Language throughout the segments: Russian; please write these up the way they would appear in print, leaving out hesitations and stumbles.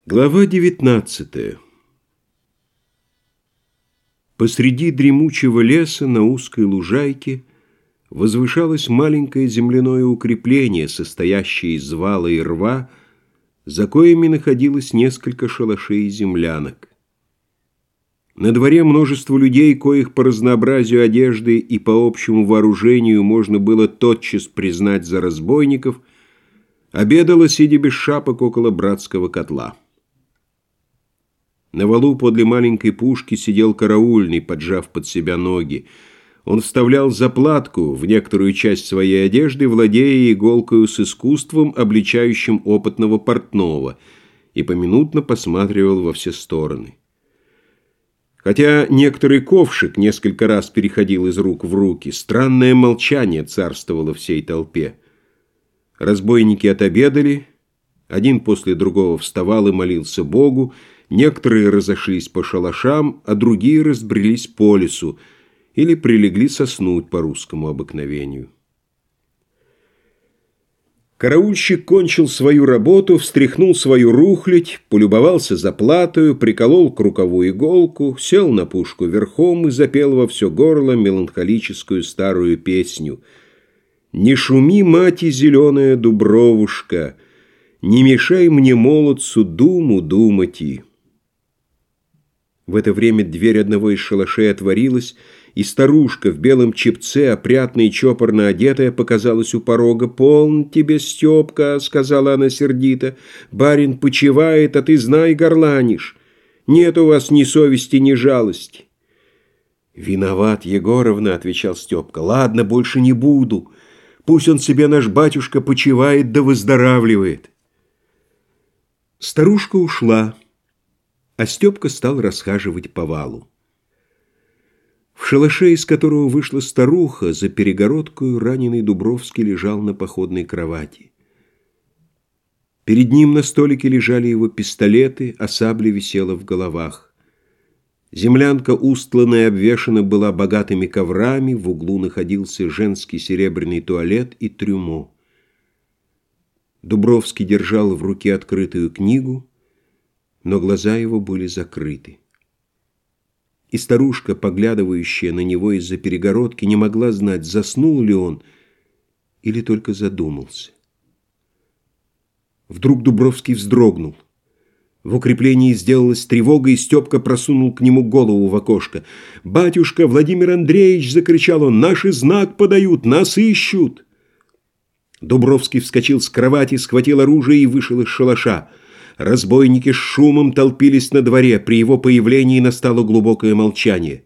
Глава 19. Посреди дремучего леса на узкой лужайке возвышалось маленькое земляное укрепление, состоящее из вала и рва, за коями находилось несколько шалашей и землянок. На дворе множество людей, коих по разнообразию одежды и по общему вооружению можно было тотчас признать за разбойников, обедало, сидя без шапок около братского котла. На валу подле маленькой пушки сидел караульный, поджав под себя ноги. Он вставлял заплатку в некоторую часть своей одежды, владея иголкою с искусством, обличающим опытного портного, и поминутно посматривал во все стороны. Хотя некоторый ковшик несколько раз переходил из рук в руки, странное молчание царствовало всей толпе. Разбойники отобедали, один после другого вставал и молился Богу, некоторые разошлись по шалашам, а другие разбрелись по лесу или прилегли соснуть по русскому обыкновению. Караульщик кончил свою работу, встряхнул свою рухлядь, полюбовался заплатою, приколол к рукаву иголку, сел на пушку верхом и запел во все горло меланхолическую старую песню: «Не шуми, мати зеленая дубровушка, не мешай мне, молодцу, думу думати». В это время дверь одного из шалашей отворилась, и старушка в белом чепце, опрятно и чопорно одетая, показалась у порога. «Полн тебе, Степка», — сказала она сердито, — «барин почивает, а ты, знай, горланишь. Нет у вас ни совести, ни жалости». «Виноват, Егоровна», — отвечал Степка. «Ладно, больше не буду. Пусть он себе, наш батюшка, почивает да выздоравливает». Старушка ушла, а Степка стал расхаживать по валу. В шалаше, из которого вышла старуха, за перегородкою раненый Дубровский лежал на походной кровати. Перед ним на столике лежали его пистолеты, а сабля висела в головах. Землянка, устланная и обвешана была богатыми коврами, в углу находился женский серебряный туалет и трюмо. Дубровский держал в руке открытую книгу, но глаза его были закрыты. И старушка, поглядывающая на него из-за перегородки, не могла знать, заснул ли он или только задумался. Вдруг Дубровский вздрогнул. В укреплении сделалась тревога, и Степка просунул к нему голову в окошко. «Батюшка, Владимир Андреевич!» — закричал он. «Наши знак подают! Нас ищут!» Дубровский вскочил с кровати, схватил оружие и вышел из шалаша. Разбойники с шумом толпились на дворе. При его появлении настало глубокое молчание.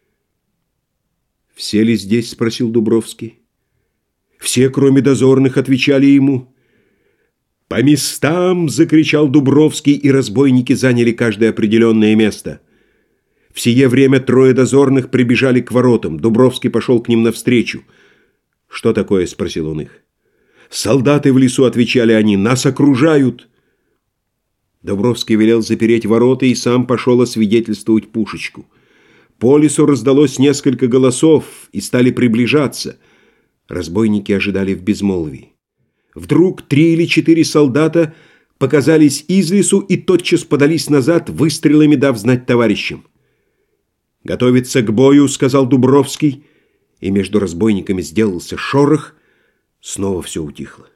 «Все ли здесь?» — спросил Дубровский. Все, кроме дозорных, отвечали ему. «По местам!» — закричал Дубровский, и разбойники заняли каждое определенное место. В сие время трое дозорных прибежали к воротам. Дубровский пошел к ним навстречу. «Что такое?» — спросил он их. «Солдаты в лесу!» — отвечали они. «Нас окружают!» Дубровский велел запереть ворота и сам пошел освидетельствовать пушечку. По лесу раздалось несколько голосов и стали приближаться. Разбойники ожидали в безмолвии. Вдруг 3 или 4 солдата показались из лесу и тотчас подались назад, выстрелами дав знать товарищам. «Готовиться к бою», — сказал Дубровский, и между разбойниками сделался шорох. Снова все утихло.